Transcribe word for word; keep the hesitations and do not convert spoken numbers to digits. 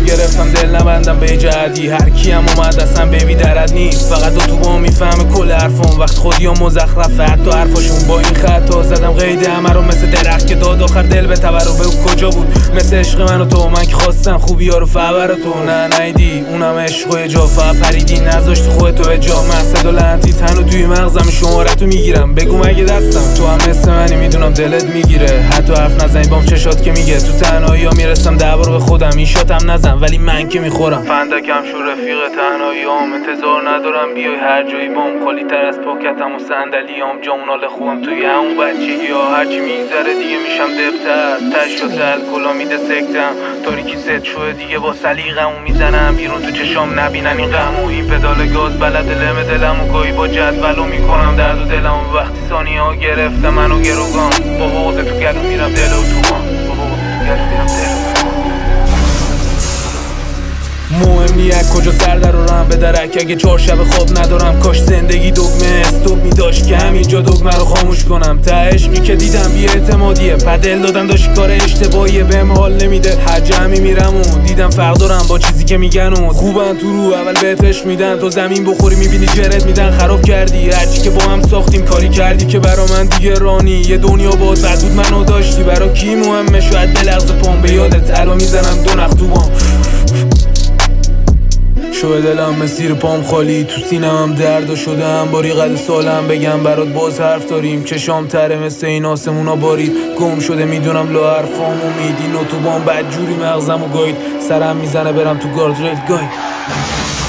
گرفتم دل نبندم به جهدی، هر کیم اومد اصلا بیبی درد نیست. فقط دو تو با میفهمه کل حرفم، وقت خودی و مزخرفه حتی حرفاشون. با این خطا زدم قید همه رو مثل درخت که داد آخر دل به تبر. به او کجا بود مثل عشق من و تو، من که خواستم خوبی ها رو فبر تو. نه نیدی اونم عشق و جافا پریدی، نذاشت خودتو به جا محسد و لعنتی تنو توی مغزم شمارتو میگیرم. بگو مگه دستم تو هم مثل منی، میدونم دلت میگیره حتی حرف نزنی بام چشات که میگه. تو تنهایی ها میرسم دعوا به خودم، این شاتم نزن ولی من که میخورم. فندکم شو رفیق تنهایی هم، انتظار ندارم بیای هر جایی بام. خالی تر از پاکتم و صندلیام، جامونال خوبم توی همون بچگی ها. هرچی میگذره دیگه میشم دبتر، تشت الکلا میده سکتم. تاریکی ست شوه دیگه با سلیقمو میزنم بیرون تو چشام نبینن این غمو. این پدال گاز بلد لم دلمو گاهی با جدولو میکنم درد و دلمو. وقتی ثانیه ها گرفته منو گروگان، با بغض تو گلو میرم دل و توان، با بغض تو گلو میرم دل. مهم نیست کجا سر در رو رم به درک، اگه چهار شب خواب ندارم. کاش زندگی دگمه استوب میداشت که همینجا دگمه رو خاموش کنم. ته عشقی که دیدم بی اعتمادیه، پدل دادن داشت کار اشتباهیه، بهم حال نمیده. هر جمعی میرم و دیدم فرق دارم با چیزی که میگن و خوبن تو رو اول بهت عشق میدن، تو زمین بخوری میبینی جرت میدن. خراب کردی هرچی که با هم ساختیم، کاری کردی که برا من دیگه رانی. یه دنیا باد بد بود منو داشتی، برا کی مهمه شاید بلغز پام به یادت الان میزنم دو نخ تو بام. شو دلم مسیر پام خالی، تو سینم درد و شدم باری قد سالم. بگم برات باز حرف داریم، چشام تره مثل این آسمونا بارید. گم شده میدونم لا حرفام امیدی، نو تو بام بدجوری مغزم و گاید. سرم میزنه برم تو گارد ریل گاید.